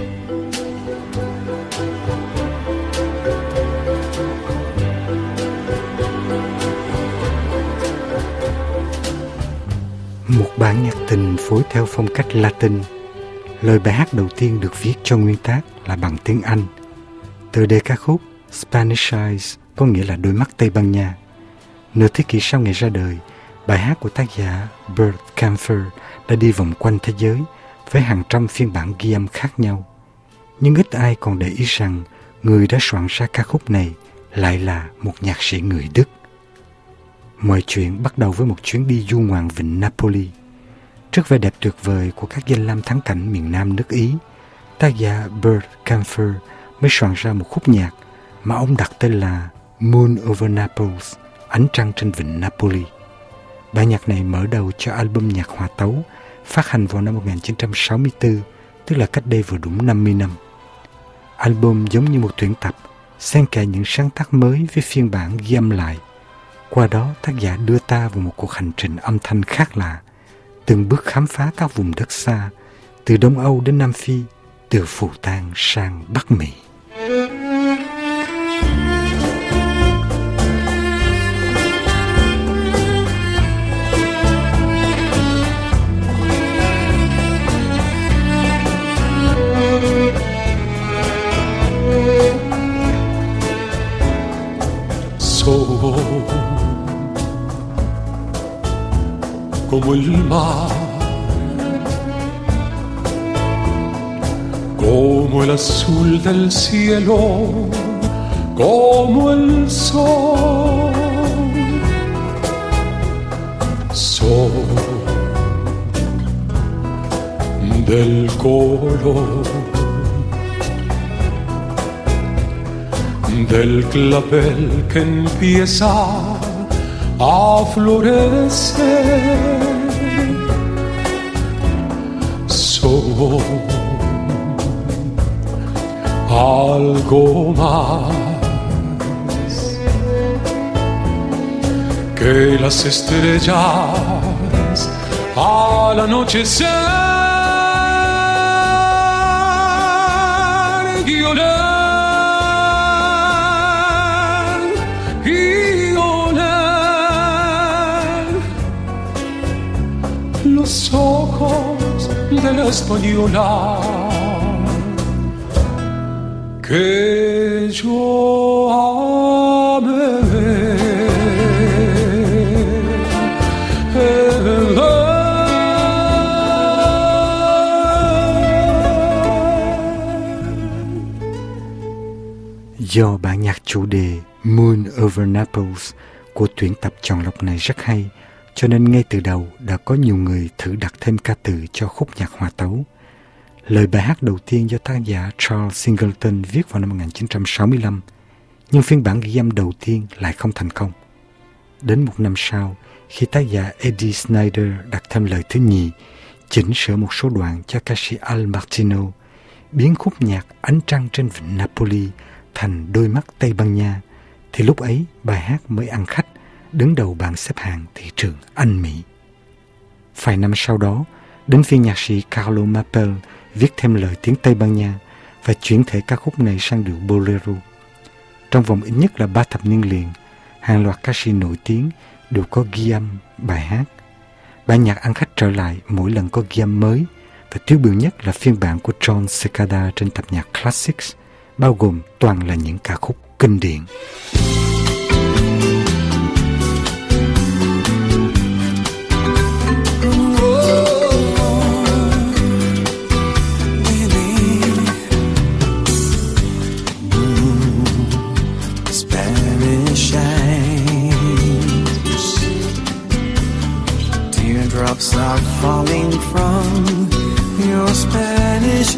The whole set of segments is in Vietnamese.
Một bản nhạc tình phối theo phong cách Latin. Lời bài hát đầu tiên được viết cho nguyên tác là bằng tiếng Anh. Tựa đề ca khúc Spanish Eyes có nghĩa là đôi mắt Tây Ban Nha. Nửa thế kỷ sau ngày ra đời, bài hát của tác giả Bert Kaempfer đã đi vòng quanh thế giới với hàng trăm phiên bản ghi âm khác nhau. Nhưng ít ai còn để ý rằng người đã soạn ra ca khúc này lại là một nhạc sĩ người Đức. Mọi chuyện bắt đầu với một chuyến đi du ngoạn vịnh Napoli. Trước vẻ đẹp tuyệt vời của các danh lam thắng cảnh miền Nam nước Ý, tác giả Bert Kaempfer mới soạn ra một khúc nhạc mà ông đặt tên là Moon over Naples, ánh trăng trên vịnh Napoli. Bản nhạc này mở đầu cho album nhạc hòa tấu phát hành vào năm 1964, tức là cách đây vừa đúng 50 năm. Album giống như một tuyển tập, xen kẽ những sáng tác mới với phiên bản ghi âm lại. Qua đó, tác giả đưa ta vào một cuộc hành trình âm thanh khác lạ, từng bước khám phá các vùng đất xa, từ Đông Âu đến Nam Phi, từ Phù Tang sang Bắc Mỹ. Como el mar, como el azul del cielo, como el sol. Soy del color del clavel que empieza a florecer. Soy algo más que las estrellas al anochecer. Los ojos de la española que yo amé. Do bản nhạc chủ đề Moon over Naples của tuyển tập chọn lọc này rất hay, cho nên ngay từ đầu đã có nhiều người thử đặt thêm ca từ cho khúc nhạc hòa tấu. Lời bài hát đầu tiên do tác giả Charles Singleton viết vào năm 1965, nhưng phiên bản ghi âm đầu tiên lại không thành công. Đến một năm sau, khi tác giả Eddie Snyder đặt thêm lời thứ nhì, chỉnh sửa một số đoạn cho ca sĩ Al Martino, biến khúc nhạc Ánh trăng trên vịnh Napoli thành Đôi mắt Tây Ban Nha, thì lúc ấy bài hát mới ăn khách, đứng đầu bảng xếp hạng thị trường Anh Mỹ. Vài năm sau đó, đến phiên nhạc sĩ Carlo Mappel viết thêm lời tiếng Tây Ban Nha và chuyển thể ca khúc này sang điệu bolero. Trong vòng ít nhất là 3 thập niên liền, hàng loạt ca sĩ nổi tiếng đều có ghi âm bài hát. Bản nhạc ăn khách trở lại mỗi lần có ghi âm mới, và tiêu biểu nhất là phiên bản của John Cicada trên tập nhạc Classics, bao gồm toàn là những ca khúc kinh điển. Drops are falling from your Spanish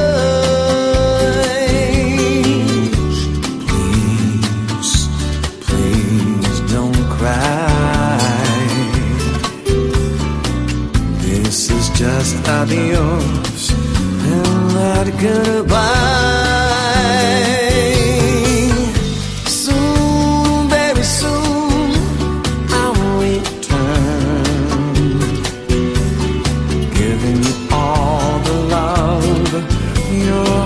eyes. Please, please don't cry. This is just adios and not goodbye. Soon, very soon, I'll return, giving you all the love you're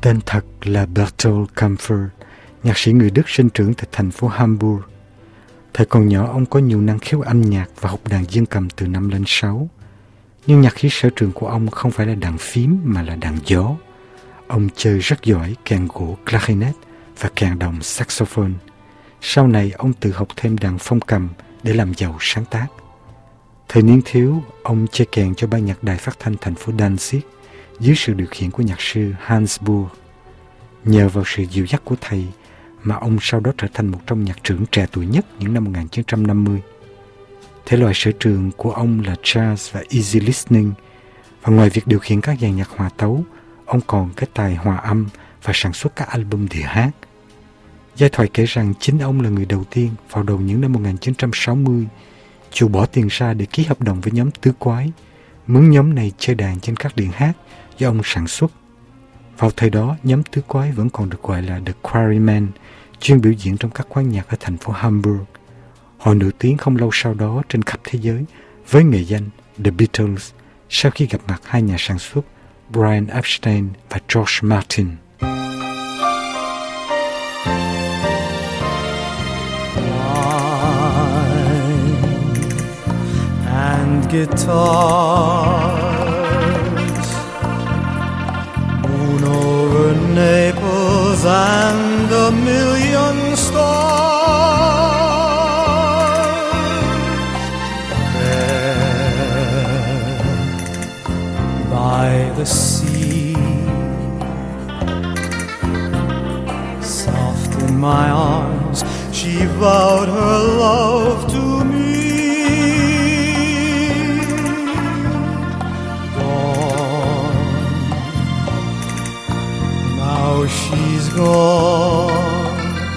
Tên thật là Bertolt Kaempfer, nhạc sĩ người Đức sinh trưởng tại thành phố Hamburg. Thời còn nhỏ, ông có nhiều năng khiếu âm nhạc và học đàn dương cầm từ năm lên 6. Nhưng nhạc khí sở trường của ông không phải là đàn phím mà là đàn gió. Ông chơi rất giỏi kèn gỗ clarinet và kèn đồng saxophone. Sau này, ông tự học thêm đàn phong cầm để làm giàu sáng tác. Thời niên thiếu, ông chơi kèn cho ban nhạc đài phát thanh thành phố Danzig dưới sự điều khiển của nhạc sư Hans Buhr. Nhờ vào sự dìu dắt của thầy mà ông sau đó trở thành một trong nhạc trưởng trẻ tuổi nhất những năm 1950. Thể loại sở trường của ông là jazz và easy listening, và ngoài việc điều khiển các dàn nhạc hòa tấu, ông còn cái tài hòa âm và sản xuất các album đĩa hát. Giai thoại kể rằng chính ông là người đầu tiên vào đầu những năm 1960 chịu bỏ tiền ra để ký hợp đồng với nhóm Tứ Quái, mướn nhóm này chơi đàn trên các điện hát do ông sản xuất. Vào thời đó, nhóm Tứ Quái vẫn còn được gọi là The Quarrymen, chuyên biểu diễn trong các quán nhạc ở thành phố Hamburg. Họ nổi tiếng không lâu sau đó trên khắp thế giới với nghệ danh The Beatles sau khi gặp mặt hai nhà sản xuất Brian Epstein và George Martin. And guitars, moon over Naples and a million stars. There by the sea, soft in my arms, she vowed her love to me. She's gone,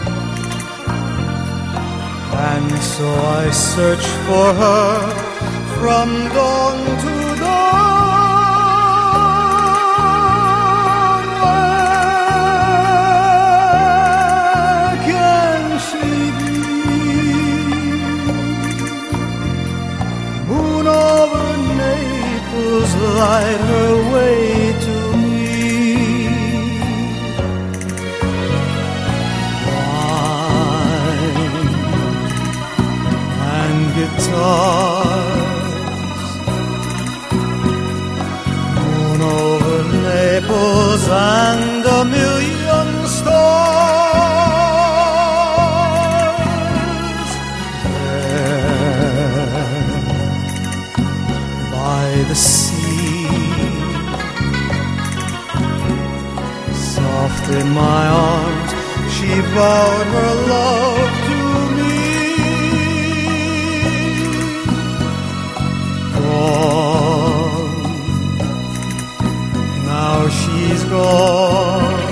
and so I search for her from dawn to dawn. Where can she be? Moon over Naples, light her way to me. Guitars, moon over Naples and a million stars. There by the sea, soft in my arms, she vowed her love to me. Now she's gone,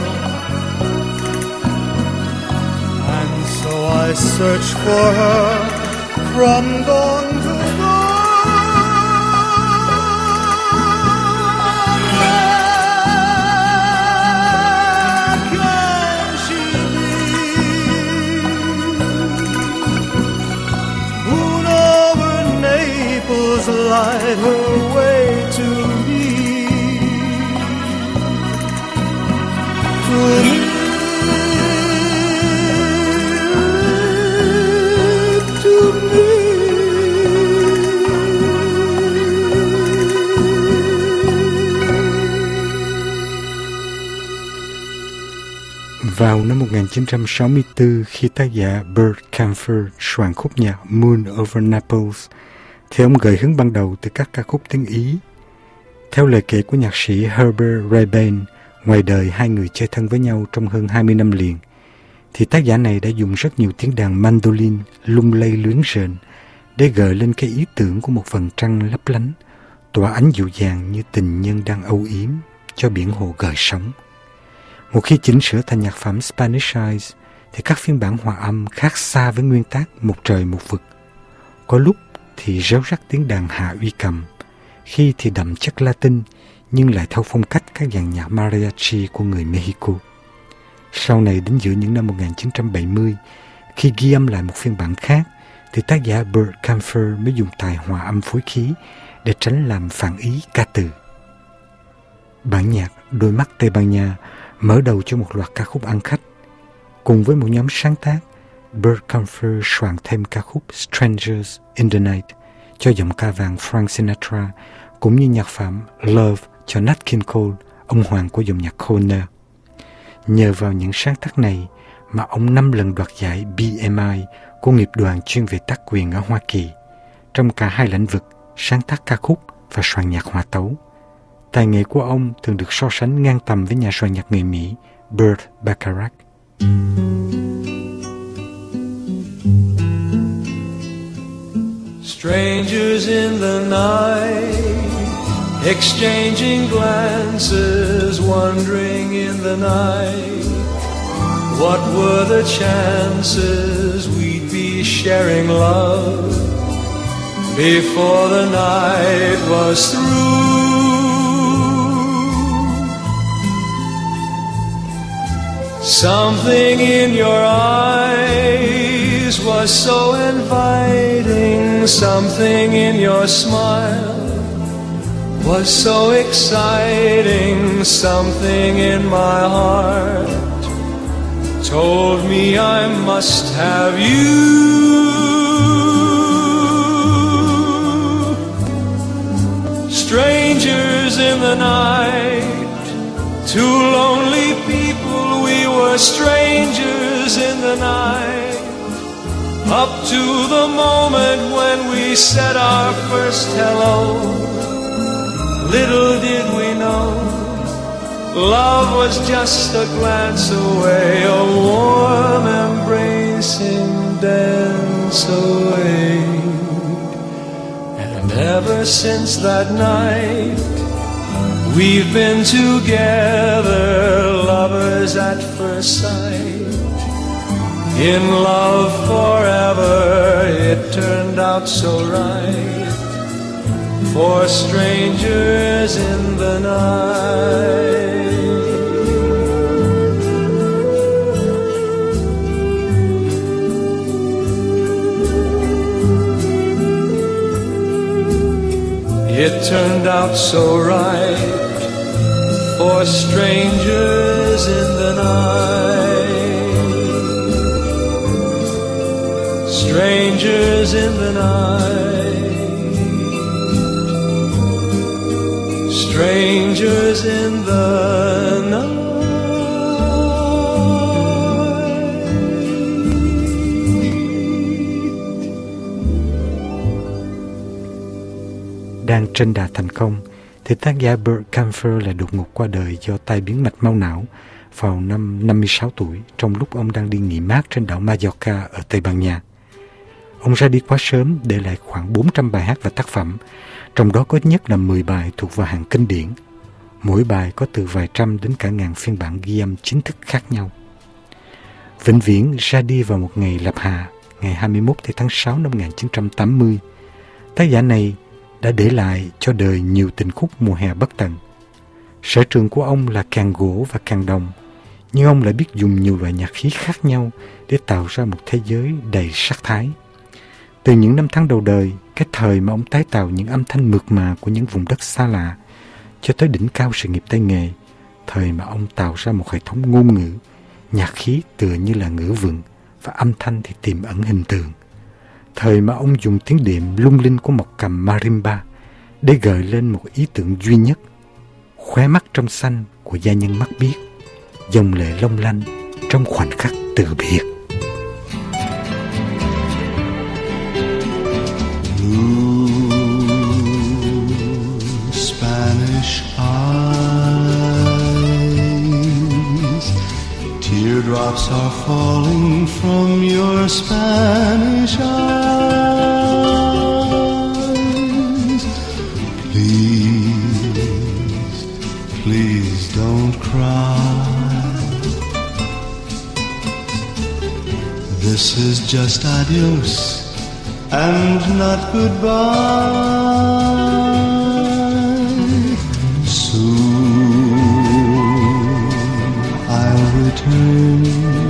and so I search for her from dawn to dawn. Where can she be? Moon over Naples, light her way to me, to me, to me. Vào năm 1964, khi tác giả Bert Kaempfer soạn khúc nhạc Moon over Naples, thì ông gợi hứng ban đầu từ các ca khúc tiếng Ý. Theo lời kể của nhạc sĩ Herbert Rebain, ngoài đời hai người chơi thân với nhau trong hơn 20 năm liền, thì tác giả này đã dùng rất nhiều tiếng đàn mandolin lung lay luyến rền để gợi lên cái ý tưởng của một vầng trăng lấp lánh, tỏa ánh dịu dàng như tình nhân đang âu yếm cho biển hồ gợn sóng. Một khi chỉnh sửa thành nhạc phẩm Spanish Eyes, thì các phiên bản hòa âm khác xa với nguyên tác một trời một vực. Có lúc thì réo rắt tiếng đàn hạ uy cầm, khi thì đậm chất Latin nhưng lại theo phong cách các dàn nhạc mariachi của người Mexico. Sau này đến giữa những năm 1970, khi ghi âm lại một phiên bản khác, thì tác giả Bert Kaempfer mới dùng tài hòa âm phối khí để tránh làm phản ý ca từ. Bản nhạc Đôi mắt Tây Ban Nha mở đầu cho một loạt ca khúc ăn khách. Cùng với một nhóm sáng tác, Bert Kaempfer soạn thêm ca khúc Strangers in the Night cho giọng ca vàng Frank Sinatra, cũng như nhạc phẩm Love cho Nat King Cole, ông hoàng của dòng nhạc crooner. Nhờ vào những sáng tác này mà ông 5 lần đoạt giải BMI của nghiệp đoàn chuyên về tác quyền ở Hoa Kỳ, trong cả hai lĩnh vực sáng tác ca khúc và soạn nhạc hòa tấu. Tài nghệ của ông thường được so sánh ngang tầm với nhà soạn nhạc người Mỹ Burt Bacharach. Strangers in the night, exchanging glances, wandering in the night. What were the chances we'd be sharing love before the night was through? Something in your eyes was so inviting, something in your smile was so exciting, something in my heart told me I must have you. Strangers in the night, two lonely people, we were strangers in the night, up to the moment when we said our first hello. Little did we know, love was just a glance away, a warm embracing dance away. And ever since that night, we've been together, lovers at first sight. In love forever, it turned out so right, for strangers in the night. It turned out so right, for strangers in the night. Strangers in the night. Strangers in the night. Đang trên đà thành công thì tác giả Burt Kaempfer lại đột ngột qua đời do tai biến mạch máu não vào năm 56 tuổi, trong lúc ông đang đi nghỉ mát trên đảo Mallorca ở Tây Ban Nha. Ông ra đi quá sớm, để lại khoảng 400 bài hát và tác phẩm, trong đó có ít nhất là 10 bài thuộc vào hàng kinh điển. Mỗi bài có từ vài trăm đến cả ngàn phiên bản ghi âm chính thức khác nhau. Vĩnh viễn ra đi vào một ngày lập hà, ngày 21 tháng 6 năm 1980. Tác giả này đã để lại cho đời nhiều tình khúc mùa hè bất tận. Sở trường của ông là càng gỗ và càng đồng, nhưng ông lại biết dùng nhiều loại nhạc khí khác nhau để tạo ra một thế giới đầy sắc thái. Từ những năm tháng đầu đời, cái thời mà ông tái tạo những âm thanh mượt mà của những vùng đất xa lạ, cho tới đỉnh cao sự nghiệp tay nghề, thời mà ông tạo ra một hệ thống ngôn ngữ, nhạc khí tựa như là ngữ vựng và âm thanh thì tiềm ẩn hình tượng. Thời mà ông dùng tiếng đệm lung linh của một cầm marimba để gợi lên một ý tưởng duy nhất, khóe mắt trong xanh của gia nhân mắt biếc, dòng lệ long lanh trong khoảnh khắc từ biệt. Spanish eyes, teardrops are falling from your Spanish eyes. Please, please don't cry. This is just adios and not goodbye. Soon I'll return,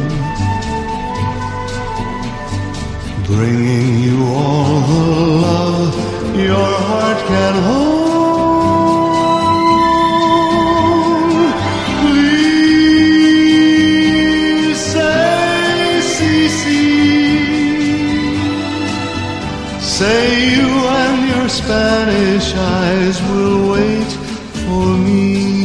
bringing you all the love your heart can hold. Please me.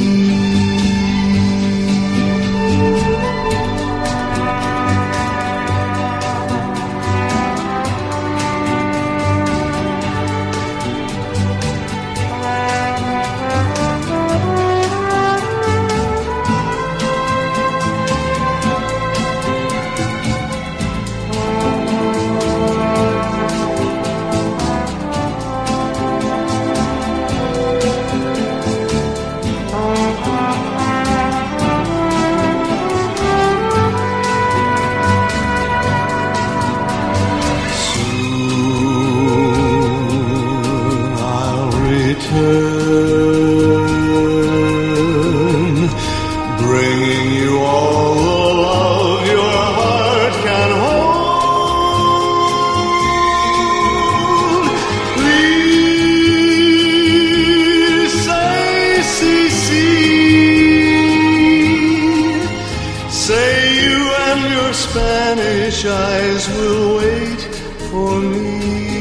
Bringing you all the love your heart can hold. Please say CC. Say you and your Spanish eyes will wait for me.